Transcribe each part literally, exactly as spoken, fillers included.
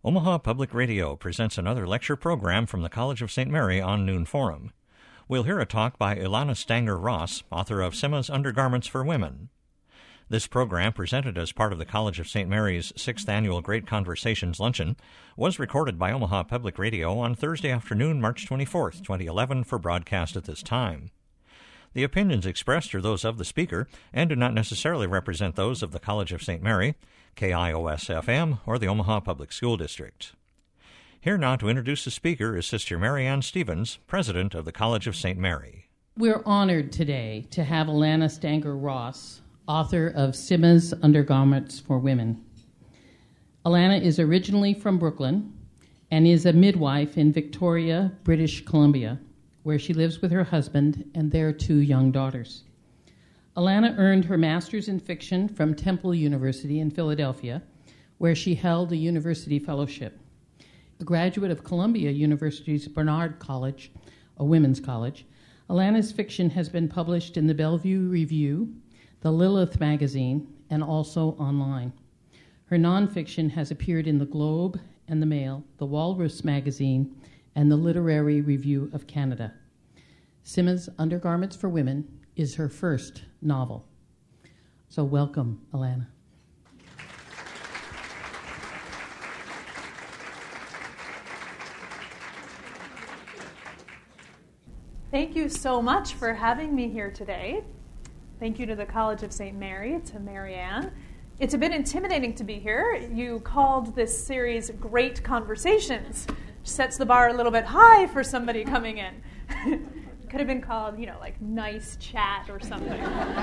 Omaha Public Radio presents another lecture program from the College of Saint Mary on Noon Forum. We'll hear a talk by Ilana Stanger-Ross, author of Simma's Undergarments for Women. This program, presented as part of the College of Saint Mary's sixth Annual Great Conversations Luncheon, was recorded by Omaha Public Radio on Thursday afternoon, March twenty-fourth, twenty eleven, for broadcast at this time. The opinions expressed are those of the speaker and do not necessarily represent those of the College of Saint Mary, K I O S F M, or the Omaha Public School District. Here now to introduce the speaker is Sister Mary Ann Stevens, President of the College of Saint Mary. We're honored today to have Ilana Stanger-Ross, author of Simma's Undergarments for Women. Ilana is originally from Brooklyn and is a midwife in Victoria, British Columbia, where she lives with her husband and their two young daughters. Ilana earned her master's in fiction from Temple University in Philadelphia, where she held a university fellowship. A graduate of Columbia University's Barnard College, a women's college, Ilana's fiction has been published in the Bellevue Review, the Lilith magazine, and also online. Her nonfiction has appeared in the Globe and the Mail, the Walrus magazine, and the Literary Review of Canada. Simma's Undergarments for Women is her first novel. So welcome, Ilana. Thank you so much for having me here today. Thank you to the College of Saint Mary, to Mary Ann. It's a bit intimidating to be here. You called this series Great Conversations, which sets the bar a little bit high for somebody coming in. Could have been called, you know, like nice chat or something.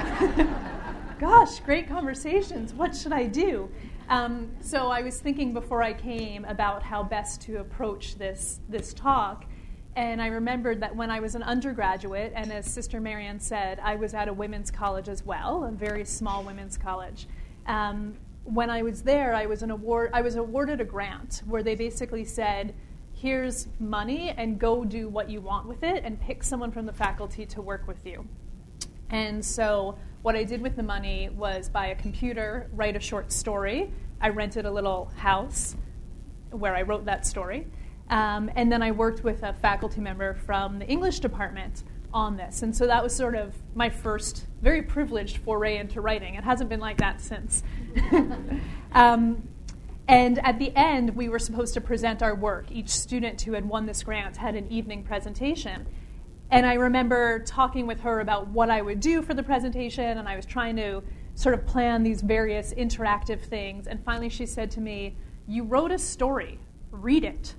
Gosh, great conversations. What should I do? Um, so I was thinking before I came about how best to approach this this talk. And I remembered that when I was an undergraduate, and as Sister Mary Ann said, I was at a women's college as well, a very small women's college. Um, when I was there, I was an award. I was awarded a grant where they basically said, here's money and go do what you want with it and pick someone from the faculty to work with you. And so what I did with the money was buy a computer, write a short story. I rented a little house where I wrote that story. Um, and then I worked with a faculty member from the English department on this. And so that was sort of my first very privileged foray into writing. It hasn't been like that since. um, And at the end, we were supposed to present our work. Each student who had won this grant had an evening presentation. And I remember talking with her about what I would do for the presentation, and I was trying to sort of plan these various interactive things. And finally she said to me, you wrote a story, read it.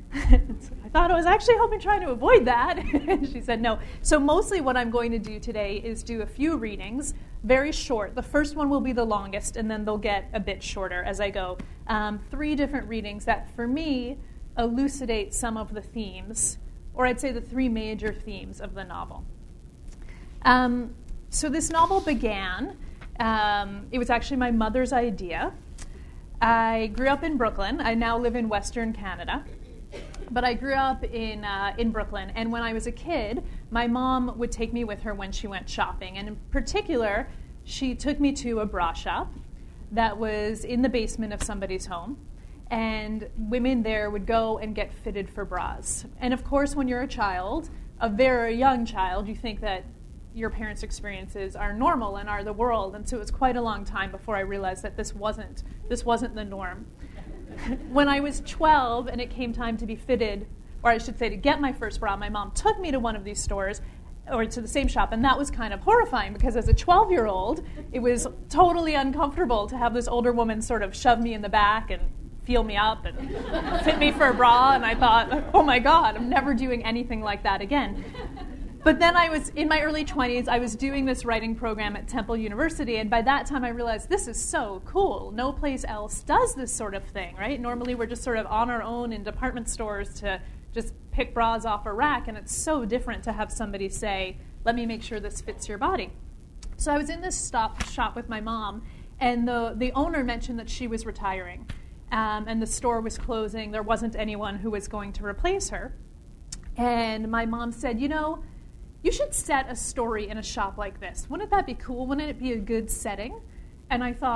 I thought I was actually hoping trying to avoid that. And she said no. So mostly what I'm going to do today is do a few readings, very short. The first one will be the longest, and then they'll get a bit shorter as I go. Um, three different readings that, for me, elucidate some of the themes, or I'd say the three major themes of the novel. Um, so this novel began, um, it was actually my mother's idea. I grew up in Brooklyn. I now live in Western Canada. But I grew up in uh, in Brooklyn, and when I was a kid, my mom would take me with her when she went shopping. And in particular, she took me to a bra shop that was in the basement of somebody's home. And women there would go and get fitted for bras. And of course, when you're a child, a very young child, you think that your parents' experiences are normal and are the world. And so it was quite a long time before I realized that this wasn't this wasn't the norm. When I was twelve and it came time to be fitted, or I should say to get my first bra, my mom took me to one of these stores, or to the same shop, and that was kind of horrifying because as a twelve-year-old, it was totally uncomfortable to have this older woman sort of shove me in the back and feel me up and fit me for a bra, and I thought, oh my God, I'm never doing anything like that again. But then I was, in my early twenties, I was doing this writing program at Temple University, and by that time I realized this is so cool. No place else does this sort of thing, right? Normally we're just sort of on our own in department stores to just pick bras off a rack, and it's so different to have somebody say, let me make sure this fits your body. So I was in this stop shop with my mom, and the, the owner mentioned that she was retiring, um, and the store was closing. There wasn't anyone who was going to replace her. And my mom said, you know, you should set a story in a shop like this. Wouldn't that be cool? Wouldn't it be a good setting? And I thought,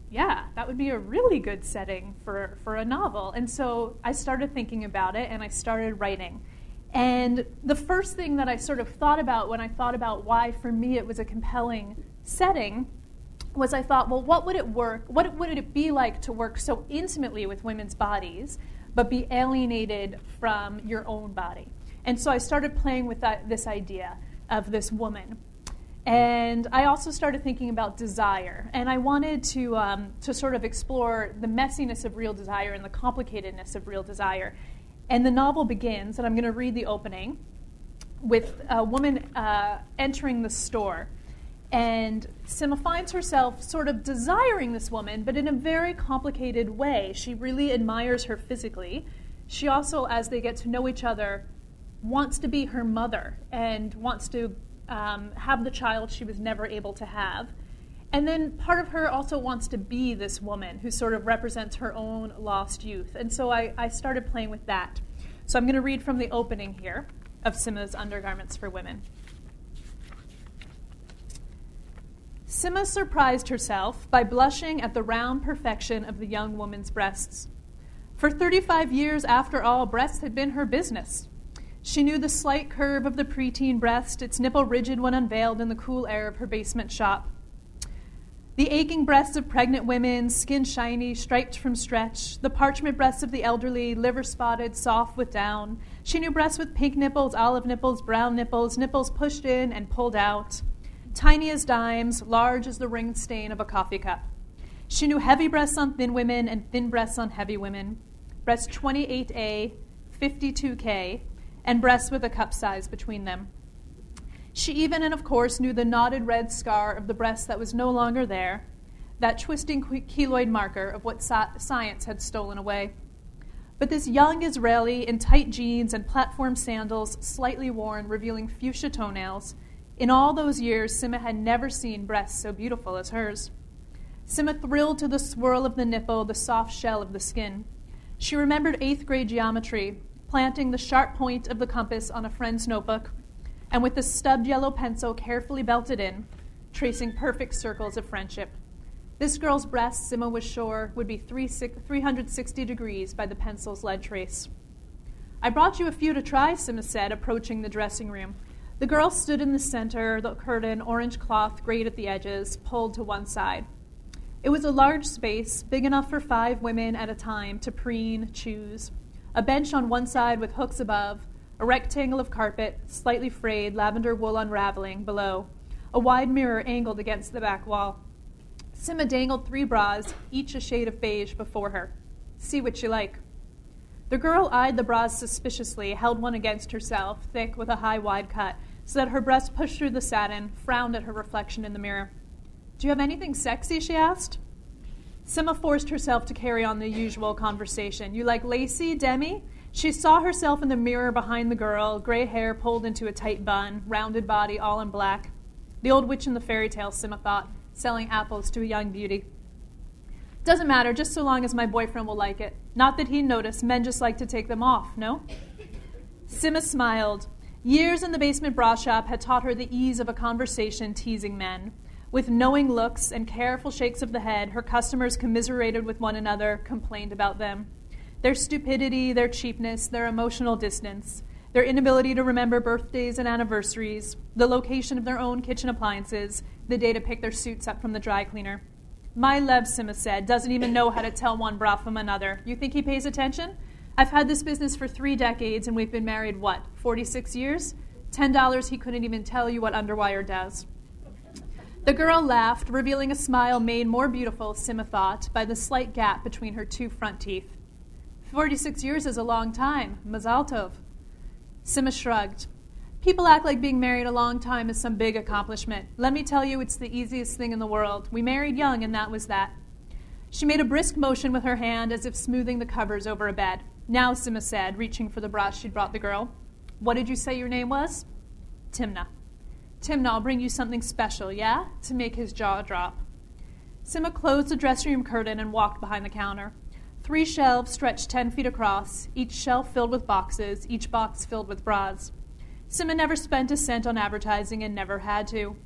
yeah, that would be a really good setting for, for a novel. And so I started thinking about it, and I started writing. And the first thing that I sort of thought about when I thought about why, for me, it was a compelling setting was I thought, well, what would it work? What would it be like to work so intimately with women's bodies, but be alienated from your own body? And so I started playing with that, this idea of this woman. And I also started thinking about desire. And I wanted to, um, to sort of explore the messiness of real desire and the complicatedness of real desire. And the novel begins, and I'm going to read the opening, with a woman uh, entering the store. And Sima finds herself sort of desiring this woman, but in a very complicated way. She really admires her physically. She also, as they get to know each other, wants to be her mother and wants to um, have the child she was never able to have. And then part of her also wants to be this woman who sort of represents her own lost youth. And so I, I started playing with that. So I'm going to read from the opening here of Sima's Undergarments for Women. Sima surprised herself by blushing at the round perfection of the young woman's breasts. For thirty-five years, after all, breasts had been her business. She knew the slight curve of the preteen breast, its nipple rigid when unveiled in the cool air of her basement shop. The aching breasts of pregnant women, skin shiny, striped from stretch, the parchment breasts of the elderly, liver spotted, soft with down. She knew breasts with pink nipples, olive nipples, brown nipples, nipples pushed in and pulled out. Tiny as dimes, large as the ringed stain of a coffee cup. She knew heavy breasts on thin women and thin breasts on heavy women, breasts twenty-eight A, fifty-two K, and breasts with a cup size between them. She even, and of course, knew the knotted red scar of the breast that was no longer there, that twisting keloid marker of what science had stolen away. But this young Israeli in tight jeans and platform sandals, slightly worn, revealing fuchsia toenails, in all those years, Sima had never seen breasts so beautiful as hers. Sima thrilled to the swirl of the nipple, the soft shell of the skin. She remembered eighth grade geometry, planting the sharp point of the compass on a friend's notebook, and with the stubbed yellow pencil carefully belted in, tracing perfect circles of friendship. This girl's breast, Sima was sure, would be three hundred sixty degrees by the pencil's lead trace. I brought you a few to try, Sima said, approaching the dressing room. The girl stood in the center, the curtain, orange cloth, grayed at the edges, pulled to one side. It was a large space, big enough for five women at a time to preen, choose. A bench on one side with hooks above, a rectangle of carpet, slightly frayed, lavender wool unraveling below, a wide mirror angled against the back wall. Sima dangled three bras, each a shade of beige, before her. See what you like. The girl eyed the bras suspiciously, held one against herself, thick with a high, wide cut, so that her breast pushed through the satin, frowned at her reflection in the mirror. Do you have anything sexy, she asked. Sima forced herself to carry on the usual conversation. You like lacy, Demi? She saw herself in the mirror behind the girl, gray hair pulled into a tight bun, rounded body all in black. The old witch in the fairy tale, Sima thought, selling apples to a young beauty. Doesn't matter, just so long as my boyfriend will like it. Not that he'd notice, men just like to take them off, no? Sima smiled. Years in the basement bra shop had taught her the ease of a conversation teasing men. With knowing looks and careful shakes of the head, her customers commiserated with one another, complained about them. Their stupidity, their cheapness, their emotional distance, their inability to remember birthdays and anniversaries, the location of their own kitchen appliances, the day to pick their suits up from the dry cleaner. My Lev, Sima said, doesn't even know how to tell one bra from another. You think he pays attention? I've had this business for three decades, and we've been married, what, forty-six years? Ten dollars, he couldn't even tell you what underwire does. The girl laughed, revealing a smile made more beautiful, Sima thought, by the slight gap between her two front teeth. Forty-six years is a long time. Mazal tov. Sima shrugged. People act like being married a long time is some big accomplishment. Let me tell you, it's the easiest thing in the world. We married young, and that was that. She made a brisk motion with her hand as if smoothing the covers over a bed. Now, Sima said, reaching for the bra she'd brought the girl. What did you say your name was? Timna. Timna, I'll bring you something special, yeah? To make his jaw drop. Sima closed the dressing room curtain and walked behind the counter. Three shelves stretched ten feet across, each shelf filled with boxes, each box filled with bras. Sima never spent a cent on advertising and never had to.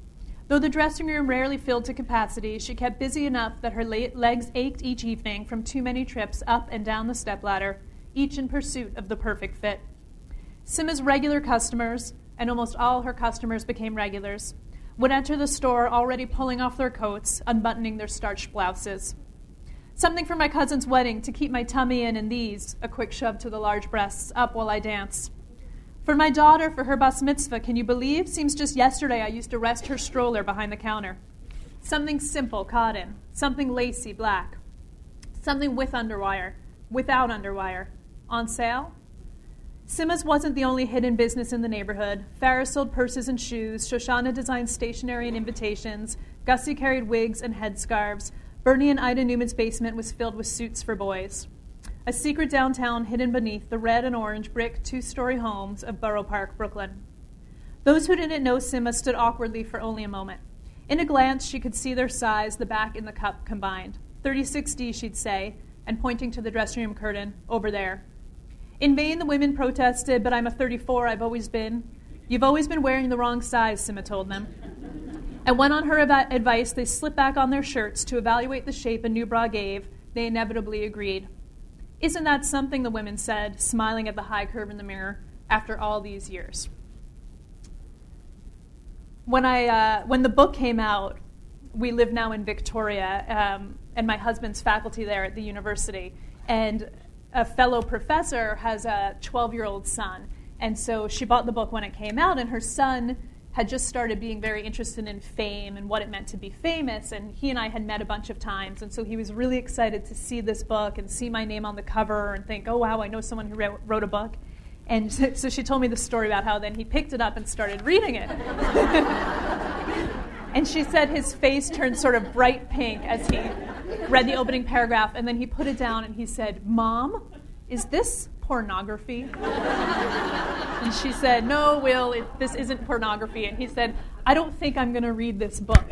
Though the dressing room rarely filled to capacity, she kept busy enough that her legs ached each evening from too many trips up and down the stepladder, each in pursuit of the perfect fit. Simma's regular customers, and almost all her customers became regulars, would enter the store already pulling off their coats, unbuttoning their starched blouses. Something for my cousin's wedding to keep my tummy in, and these, a quick shove to the large breasts, up while I dance. For my daughter, for her bas mitzvah, can you believe? Seems just yesterday I used to rest her stroller behind the counter. Something simple, cotton. Something lacy, black. Something with underwire, without underwire. On sale? Simma's wasn't the only hidden business in the neighborhood. Farah sold purses and shoes. Shoshana designed stationery and invitations. Gussie carried wigs and headscarves. Bernie and Ida Newman's basement was filled with suits for boys. A secret downtown hidden beneath the red and orange brick two-story homes of Borough Park, Brooklyn. Those who didn't know Simma stood awkwardly for only a moment. In a glance, she could see their size, the back and the cup combined. thirty-six D, she'd say, and pointing to the dressing room curtain, over there. In vain, the women protested, but I'm a thirty-four, I've always been. You've always been wearing the wrong size, Simma told them. And when on her av- advice, they slipped back on their shirts to evaluate the shape a new bra gave, they inevitably agreed. Isn't that something, the women said, smiling at the high curve in the mirror, after all these years? When I uh, when the book came out, we live now in Victoria, um, and my husband's faculty there at the university, and a fellow professor has a twelve-year-old son, and so she bought the book when it came out, and her son had just started being very interested in fame and what it meant to be famous, and he and I had met a bunch of times, and so he was really excited to see this book and see my name on the cover and think, oh, wow, I know someone who wrote, wrote a book. And so, so she told me the story about how then he picked it up and started reading it. And she said his face turned sort of bright pink as he read the opening paragraph, and then he put it down and he said, Mom, is this pornography? And she said, no, Will, it, this isn't pornography. And he said, I don't think I'm going to read this book.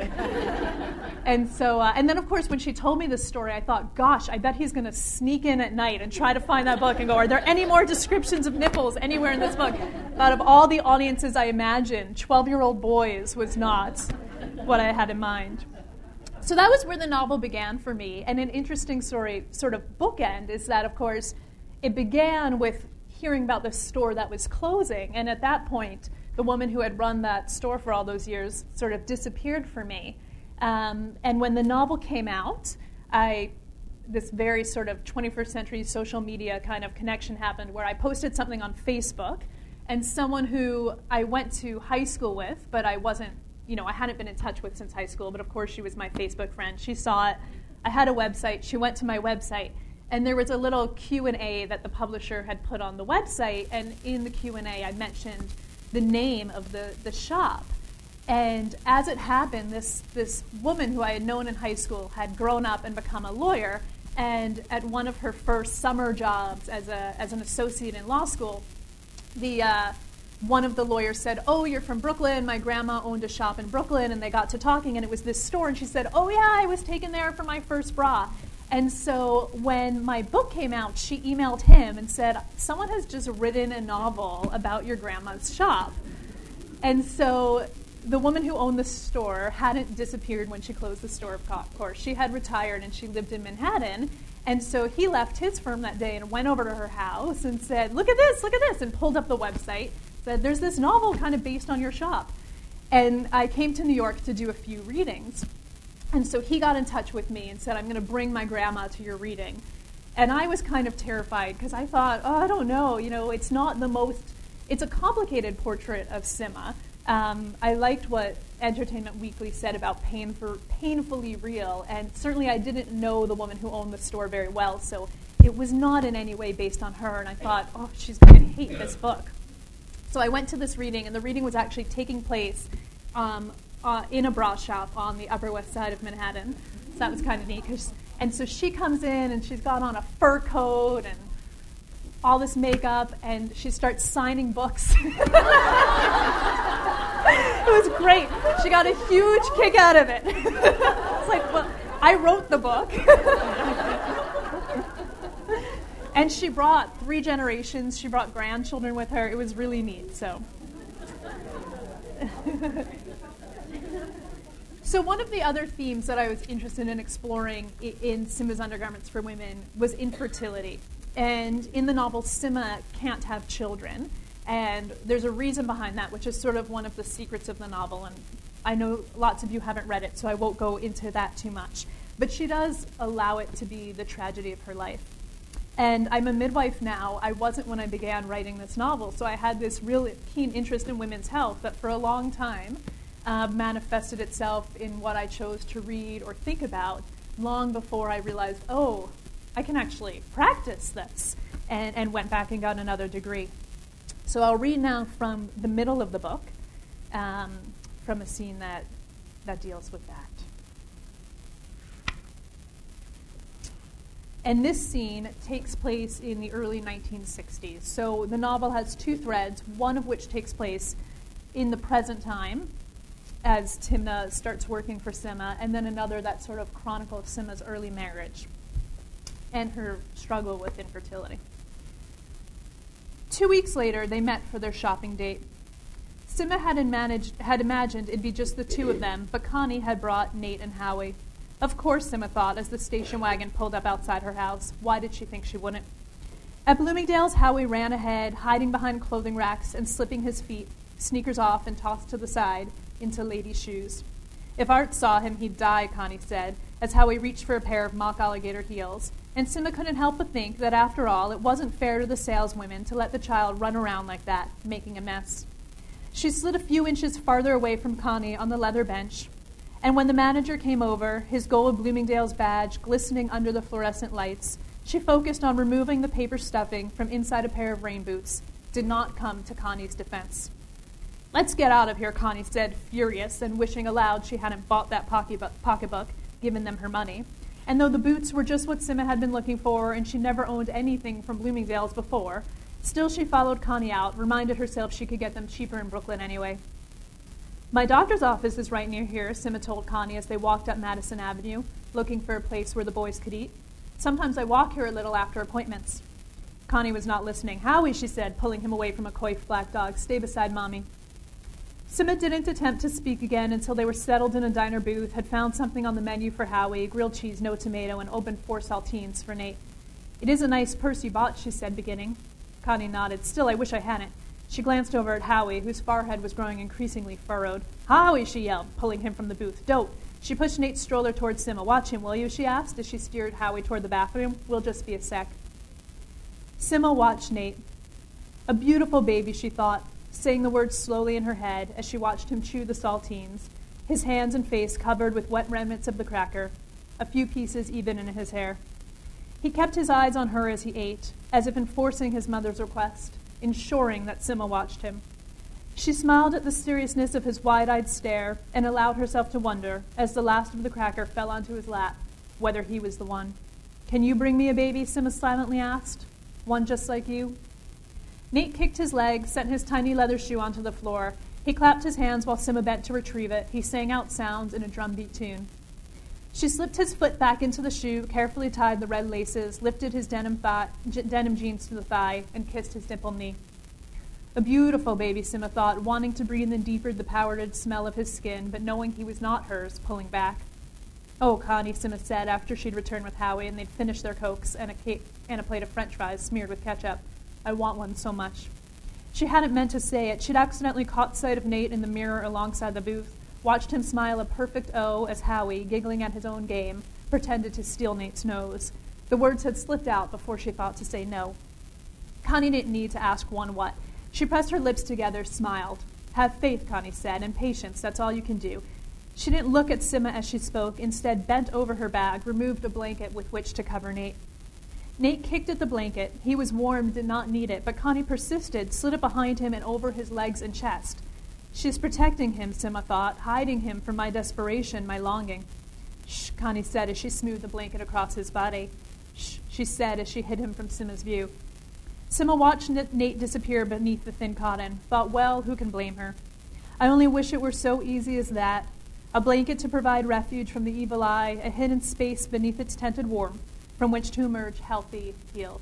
And so, uh, and then, of course, when she told me this story, I thought, gosh, I bet he's going to sneak in at night and try to find that book and go, are there any more descriptions of nipples anywhere in this book? Out of all the audiences I imagined, twelve-year-old boys was not what I had in mind. So that was where the novel began for me. And an interesting story, sort of bookend, is that, of course, it began with hearing about the store that was closing. And at that point, the woman who had run that store for all those years sort of disappeared for me. Um, and when the novel came out, I this very sort of twenty-first century social media kind of connection happened where I posted something on Facebook, and someone who I went to high school with, but I wasn't, you know, I hadn't been in touch with since high school, but of course she was my Facebook friend. She saw it. I had a website. She went to my website. And there was a little Q and A that the publisher had put on the website, and in the Q and A I mentioned the name of the, the shop. And as it happened, this, this woman who I had known in high school had grown up and become a lawyer, and at one of her first summer jobs as a as an associate in law school, the uh, one of the lawyers said, oh, you're from Brooklyn, my grandma owned a shop in Brooklyn, and they got to talking, and it was this store, and she said, oh yeah, I was taken there for my first bra. And so when my book came out, she emailed him and said, someone has just written a novel about your grandma's shop. And so the woman who owned the store hadn't disappeared when she closed the store, of course. She had retired and she lived in Manhattan. And so he left his firm that day and went over to her house and said, look at this, look at this, and pulled up the website, said, there's this novel kind of based on your shop. And I came to New York to do a few readings. And so he got in touch with me and said, I'm going to bring my grandma to your reading. And I was kind of terrified because I thought, oh, I don't know, you know, it's not the most, it's a complicated portrait of Simma. Um, I liked what Entertainment Weekly said about pain for, painfully real, and certainly I didn't know the woman who owned the store very well, so it was not in any way based on her, and I thought, oh, she's going to hate this book. So I went to this reading, and the reading was actually taking place um, Uh, in a bra shop on the Upper West Side of Manhattan. So that was kind of neat. Cause, and so she comes in, and she's got on a fur coat and all this makeup, and she starts signing books. It was great. She got a huge kick out of it. It's like, well, I wrote the book. And she brought three generations. She brought grandchildren with her. It was really neat. So. So one of the other themes that I was interested in exploring i- in Sima's Undergarments for Women was infertility. And in the novel, Sima can't have children. And there's a reason behind that, which is sort of one of the secrets of the novel. And I know lots of you haven't read it, so I won't go into that too much. But she does allow it to be the tragedy of her life. And I'm a midwife now. I wasn't when I began writing this novel, so I had this real keen interest in women's health that for a long time uh, manifested itself in what I chose to read or think about long before I realized, oh, I can actually practice this, and, and went back and got another degree. So I'll read now from the middle of the book, um, from a scene that, that deals with that. And this scene takes place in the early nineteen sixties. So the novel has two threads, one of which takes place in the present time as Timna starts working for Sima, and then another that sort of chronicles Sima's early marriage and her struggle with infertility. Two weeks later, they met for their shopping date. Sima had, managed, had imagined it'd be just the two of them, but Connie had brought Nate and Howie. Of course, Sima thought, as the station wagon pulled up outside her house. Why did she think she wouldn't? At Bloomingdale's, Howie ran ahead, hiding behind clothing racks and slipping his feet, sneakers off and tossed to the side, into ladies' shoes. If Art saw him, he'd die, Connie said, as Howie reached for a pair of mock alligator heels. And Sima couldn't help but think that, after all, it wasn't fair to the saleswomen to let the child run around like that, making a mess. She slid a few inches farther away from Connie on the leather bench, and when the manager came over, his gold Bloomingdale's badge glistening under the fluorescent lights, she focused on removing the paper stuffing from inside a pair of rain boots, did not come to Connie's defense. Let's get out of here, Connie said, furious, and wishing aloud she hadn't bought that pocketbook, given them her money. And though the boots were just what Sima had been looking for, and she never owned anything from Bloomingdale's before, still she followed Connie out, reminded herself she could get them cheaper in Brooklyn anyway. My doctor's office is right near here, Sima told Connie as they walked up Madison Avenue, looking for a place where the boys could eat. Sometimes I walk here a little after appointments. Connie was not listening. Howie, she said, pulling him away from a coif black dog, stay beside Mommy. Sima didn't attempt to speak again until they were settled in a diner booth, had found something on the menu for Howie, grilled cheese, no tomato, and opened four saltines for Nate. It is a nice purse you bought, she said, beginning. Connie nodded. Still, I wish I hadn't. She glanced over at Howie, whose forehead was growing increasingly furrowed. Howie, she yelled, pulling him from the booth. Don't. She pushed Nate's stroller towards Sima. Watch him, will you, she asked, as she steered Howie toward the bathroom. We'll just be a sec. Sima watched Nate. A beautiful baby, she thought, saying the words slowly in her head as she watched him chew the saltines, his hands and face covered with wet remnants of the cracker, a few pieces even in his hair. He kept his eyes on her as he ate, as if enforcing his mother's request, ensuring that Sima watched him. She smiled at the seriousness of his wide-eyed stare and allowed herself to wonder, as the last of the cracker fell onto his lap, whether he was the one. Can you bring me a baby? Sima silently asked. One just like you? Nate kicked his leg, sent his tiny leather shoe onto the floor. He clapped his hands while Sima bent to retrieve it. He sang out sounds in a drumbeat tune. She slipped his foot back into the shoe, carefully tied the red laces, lifted his denim, thigh, denim jeans to the thigh, and kissed his dimpled knee. A beautiful baby, Sima thought, wanting to breathe in deeper the powdered smell of his skin, but knowing he was not hers, pulling back. Oh, Connie, Sima said after she'd returned with Howie and they'd finished their Cokes and a cake and a plate of French fries smeared with ketchup. I want one so much. She hadn't meant to say it. She'd accidentally caught sight of Nate in the mirror alongside the booth, watched him smile a perfect O as Howie, giggling at his own game, pretended to steal Nate's nose. The words had slipped out before she thought to say no. Connie didn't need to ask one what. She pressed her lips together, smiled. Have faith, Connie said, and patience, that's all you can do. She didn't look at Sima as she spoke, instead bent over her bag, removed a blanket with which to cover Nate. Nate kicked at the blanket. He was warm, did not need it, but Connie persisted, slid it behind him and over his legs and chest. She's protecting him, Sima thought, hiding him from my desperation, my longing. Shh, Connie said as she smoothed the blanket across his body. Shh, she said as she hid him from Sima's view. Sima watched Nate disappear beneath the thin cotton, thought, well, who can blame her? I only wish it were so easy as that. A blanket to provide refuge from the evil eye, a hidden space beneath its tented warmth, from which to emerge healthy, healed.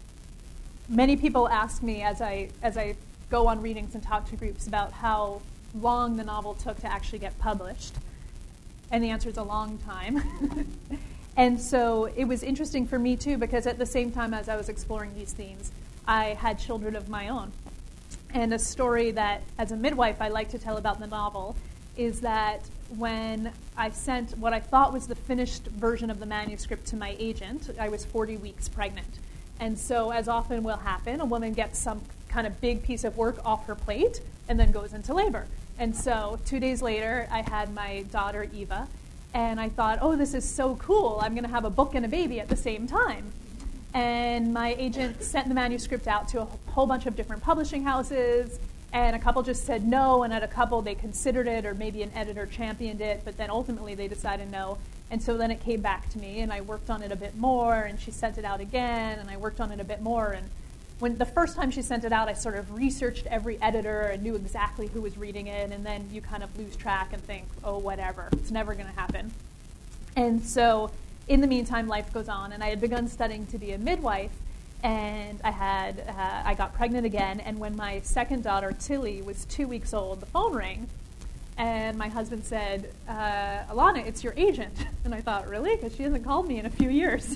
Many people ask me as I as I go on readings and talk to groups about how long the novel took to actually get published. And the answer is a long time. And so it was interesting for me, too, because at the same time as I was exploring these themes, I had children of my own. And a story that, as a midwife, I like to tell about the novel is that when I sent what I thought was the finished version of the manuscript to my agent, I was forty weeks pregnant. And so, as often will happen, a woman gets some kind of big piece of work off her plate and then goes into labor. And so, two days later, I had my daughter, Eva, and I thought, oh, this is so cool. I'm going to have a book and a baby at the same time. And my agent sent the manuscript out to a whole bunch of different publishing houses, and a couple just said no, and at a couple they considered it, or maybe an editor championed it, but then ultimately they decided no. And so then it came back to me, and I worked on it a bit more, and she sent it out again, and I worked on it a bit more. And when the first time she sent it out, I sort of researched every editor and knew exactly who was reading it, and then you kind of lose track and think, oh, whatever, it's never going to happen. And so in the meantime, life goes on, and I had begun studying to be a midwife, and I had uh, I got pregnant again, and when my second daughter, Tilly, was two weeks old, the phone rang, and my husband said, uh, Alana, it's your agent. And I thought, really? Because she hasn't called me in a few years.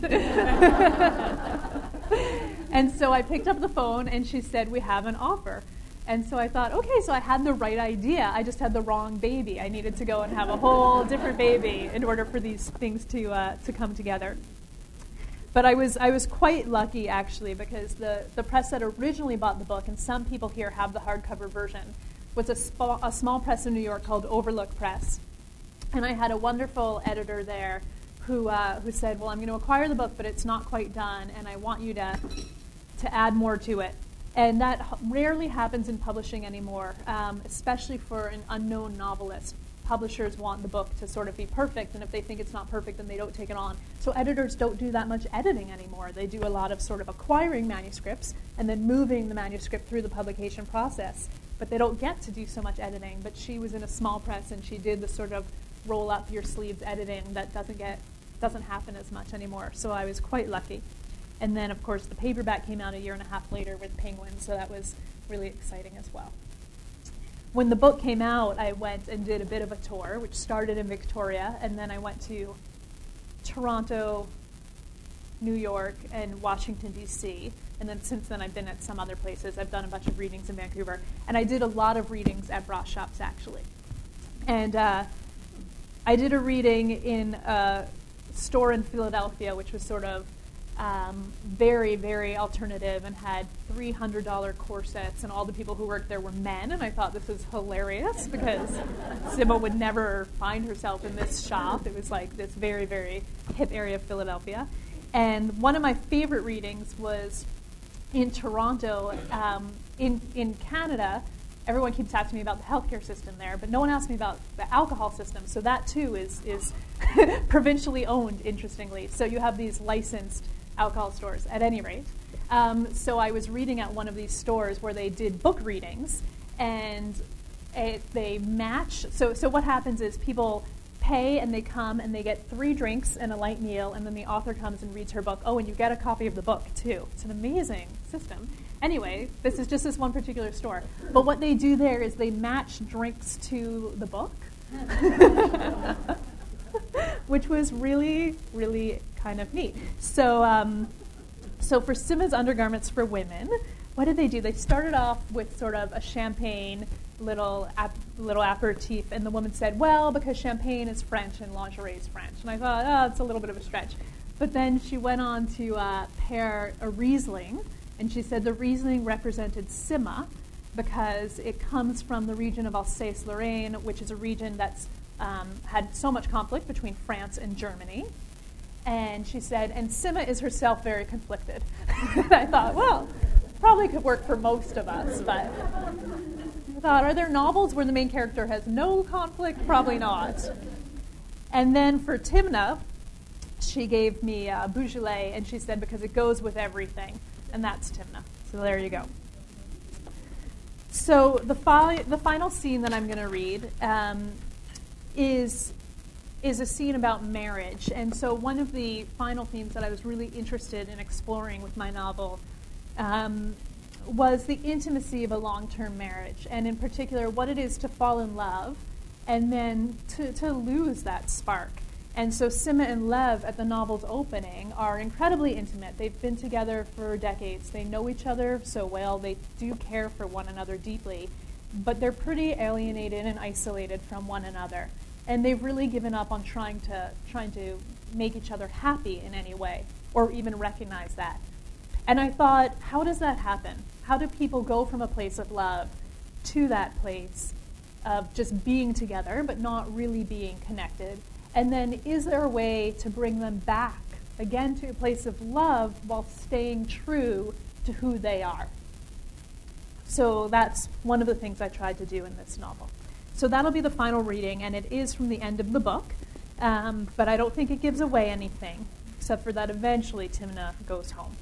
And so I picked up the phone, and she said, we have an offer. And so I thought, okay, so I had the right idea. I just had the wrong baby. I needed to go and have a whole different baby in order for these things to uh, to come together. But I was I was quite lucky, actually, because the, the press that originally bought the book, and some people here have the hardcover version, was a, sp- a small press in New York called Overlook Press. And I had a wonderful editor there who uh, who said, well, I'm going to acquire the book, but it's not quite done, and I want you to to add more to it. And that rarely happens in publishing anymore, um, especially for an unknown novelist. Publishers want the book to sort of be perfect, and if they think it's not perfect, then they don't take it on. So editors don't do that much editing anymore. They do a lot of sort of acquiring manuscripts and then moving the manuscript through the publication process. But they don't get to do so much editing. But she was in a small press, and she did the sort of roll up your sleeves editing that doesn't get doesn't happen as much anymore. So I was quite lucky. And then, of course, the paperback came out a year and a half later with Penguin, so that was really exciting as well. When the book came out, I went and did a bit of a tour, which started in Victoria, and then I went to Toronto, New York, and Washington, D C, and then since then I've been at some other places. I've done a bunch of readings in Vancouver, and I did a lot of readings at Bross Shops, actually. And uh, I did a reading in a store in Philadelphia, which was sort of Um, very, very alternative, and had three hundred dollars corsets, and all the people who worked there were men, and I thought this was hilarious because Syma would never find herself in this shop. It was like this very, very hip area of Philadelphia. And one of my favorite readings was in Toronto. Um, in, in Canada, everyone keeps asking me about the healthcare system there, but no one asked me about the alcohol system, so that too is, is provincially owned, interestingly. So you have these licensed alcohol stores, at any rate. Um, so I was reading at one of these stores where they did book readings, and it, they match. So, so what happens is people pay, and they come, and they get three drinks and a light meal, and then the author comes and reads her book. Oh, and you get a copy of the book, too. It's an amazing system. Anyway, this is just this one particular store. But what they do there is they match drinks to the book, which was really, really kind of neat. So um, so for Syma's Undergarments for Women, what did they do? They started off with sort of a champagne little ap- little aperitif, and the woman said, well, because champagne is French and lingerie is French. And I thought, oh, it's a little bit of a stretch. But then she went on to uh, pair a Riesling, and she said the Riesling represented Syma because it comes from the region of Alsace-Lorraine, which is a region that's um, had so much conflict between France and Germany. And she said, and Syma is herself very conflicted. And I thought, well, probably could work for most of us, but I thought, are there novels where the main character has no conflict? Probably not. And then for Timna, she gave me uh, Beaujolais, and she said, because it goes with everything. And that's Timna. So there you go. So the, fi- the final scene that I'm going to read um, is... is a scene about marriage. And so one of the final themes that I was really interested in exploring with my novel um, was the intimacy of a long-term marriage, and in particular what it is to fall in love and then to, to lose that spark. And so Sima and Lev at the novel's opening are incredibly intimate. They've been together for decades. They know each other so well. They do care for one another deeply, but they're pretty alienated and isolated from one another. And they've really given up on trying to trying to make each other happy in any way, or even recognize that. And I thought, how does that happen? How do people go from a place of love to that place of just being together, but not really being connected? And then is there a way to bring them back, again, to a place of love while staying true to who they are? So that's one of the things I tried to do in this novel. So that'll be the final reading, and it is from the end of the book, um, but I don't think it gives away anything, except for that eventually Timna goes home.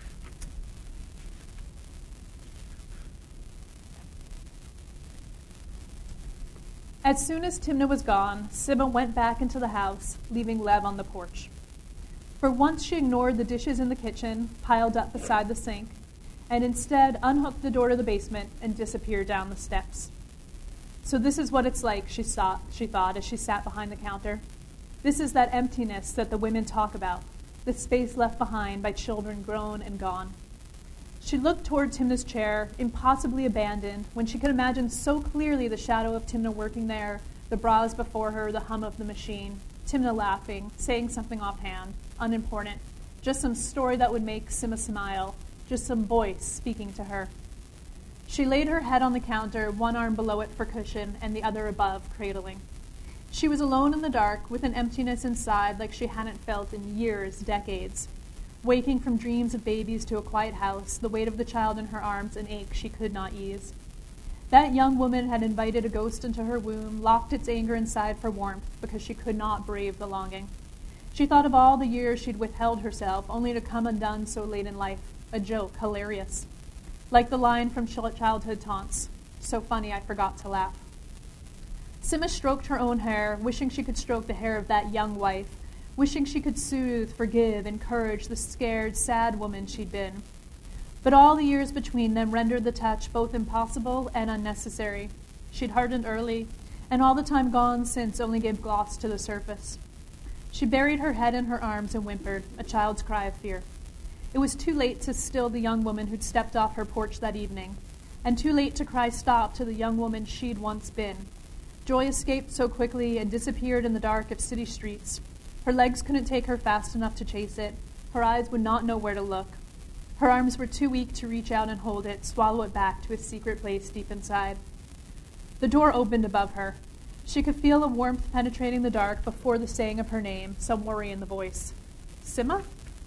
As soon as Timna was gone, Sima went back into the house, leaving Lev on the porch. For once she ignored the dishes in the kitchen, piled up beside the sink, and instead unhooked the door to the basement and disappeared down the steps. So this is what it's like, she, saw, she thought as she sat behind the counter. This is that emptiness that the women talk about, the space left behind by children grown and gone. She looked toward Timna's chair, impossibly abandoned, when she could imagine so clearly the shadow of Timna working there, the bras before her, the hum of the machine, Timna laughing, saying something offhand, unimportant, just some story that would make Sima smile, just some voice speaking to her. She laid her head on the counter, one arm below it for cushion and the other above, cradling. She was alone in the dark, with an emptiness inside like she hadn't felt in years, decades. Waking from dreams of babies to a quiet house, the weight of the child in her arms an ache she could not ease. That young woman had invited a ghost into her womb, locked its anger inside for warmth, because she could not brave the longing. She thought of all the years she'd withheld herself, only to come undone so late in life. A joke, hilarious. Like the line from childhood taunts, so funny I forgot to laugh. Sima stroked her own hair, wishing she could stroke the hair of that young wife, wishing she could soothe, forgive, encourage the scared, sad woman she'd been. But all the years between them rendered the touch both impossible and unnecessary. She'd hardened early, and all the time gone since only gave gloss to the surface. She buried her head in her arms and whimpered, a child's cry of fear. It was too late to still the young woman who'd stepped off her porch that evening, and too late to cry stop to the young woman she'd once been. Joy escaped so quickly and disappeared in the dark of city streets. Her legs couldn't take her fast enough to chase it. Her eyes would not know where to look. Her arms were too weak to reach out and hold it, swallow it back to its secret place deep inside. The door opened above her. She could feel a warmth penetrating the dark before the saying of her name, some worry in the voice. Sima?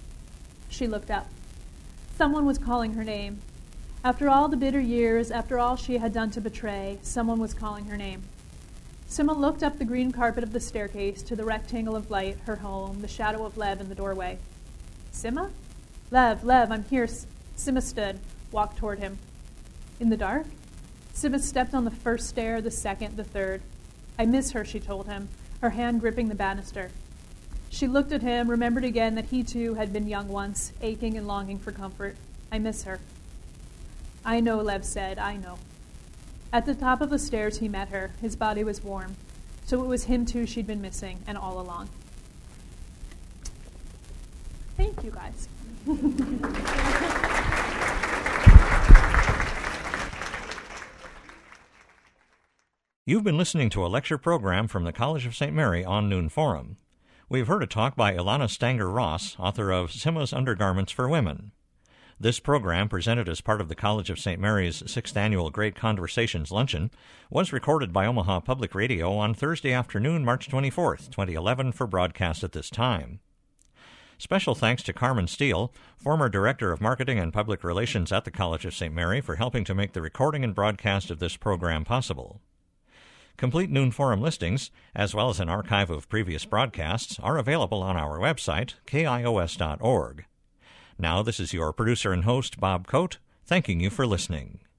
She looked up. Someone was calling her name. After all the bitter years, after all she had done to betray, someone was calling her name. Sima looked up the green carpet of the staircase to the rectangle of light, her home, the shadow of Lev in the doorway. Sima? Lev, Lev, I'm here. Sima stood, walked toward him. In the dark? Sima stepped on the first stair, the second, the third. I miss her, she told him, her hand gripping the banister. She looked at him, remembered again that he too had been young once, aching and longing for comfort. I miss her. I know, Lev said, I know. At the top of the stairs he met her. His body was warm. So it was him too she'd been missing, and all along. Thank you, guys. You've been listening to a lecture program from the College of Saint Mary on Noon Forum. We've heard a talk by Ilana Stanger-Ross, author of Sima's Undergarments for Women. This program, presented as part of the College of Saint Mary's sixth Annual Great Conversations Luncheon, was recorded by Omaha Public Radio on Thursday afternoon, March twenty-fourth, twenty eleven, for broadcast at this time. Special thanks to Carmen Steele, former Director of Marketing and Public Relations at the College of Saint Mary, for helping to make the recording and broadcast of this program possible. Complete Noon Forum listings, as well as an archive of previous broadcasts, are available on our website, K I O S dot org. Now, this is your producer and host, Bob Coate, thanking you for listening.